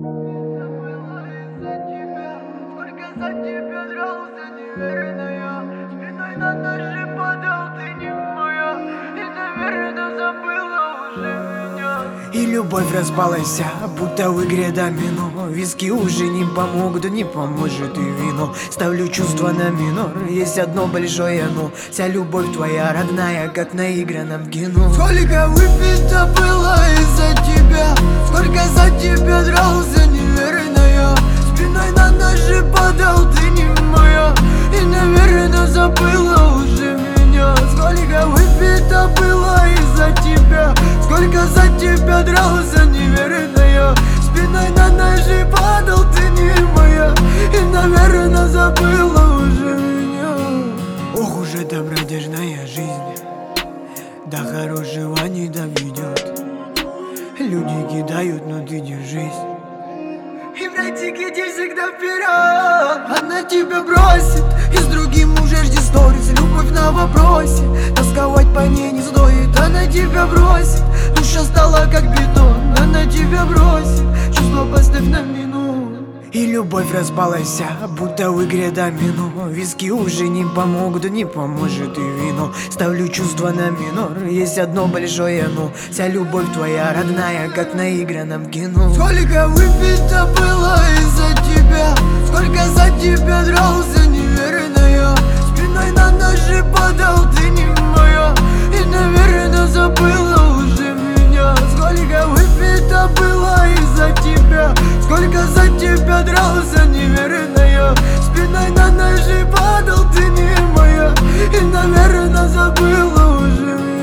Сколько за тебя дрался, неверная. Спиной на ножи падал, ты не моя. И, наверное, забыла уже меня. И любовь распалась, будто в игре домино. Виски уже не помогут, не поможет и вино. Ставлю чувства на минор, есть одно большое но. Вся любовь твоя родная, как на наигранном кино. Сколько выпито было из-за тебя, сколько за тебя дрался, неверная. Спиной на ножи падал, ты не моя. И, наверное, забыла уже меня. Сколько выпито было из-за тебя, сколько за тебя дрался, неверная. Спиной на ножи падал, ты не моя. И, наверное, забыла уже меня. Ох уж эта бродяжная жизнь, до хорошего не доведет. Люди кидают, но ты держись. И, братик, иди всегда вперед. Она тебя бросит, и с другим уже жди сторис. Любовь на вопросе, тосковать по ней не стоит. Она тебя бросит, душа стала как бетон. Она тебя бросит, чувство поставь на минуту. И любовь распалась, будто в игре домино. Виски уже не помогут, не поможет и вино. Ставлю чувства на минор, есть одно большое но. Вся любовь твоя родная, как на наигранном кино. Сколько выпито было из-за тебя, сколько за тебя дрался, неверная. Спиной на ножи падал, ты не моя. И, наверное, забыла уже меня. Сколько выпито было из-за тебя, сколько за тебя дрался, неверная. Спиной на ножи падал, ты не моя. И, наверное, забыла уже меня.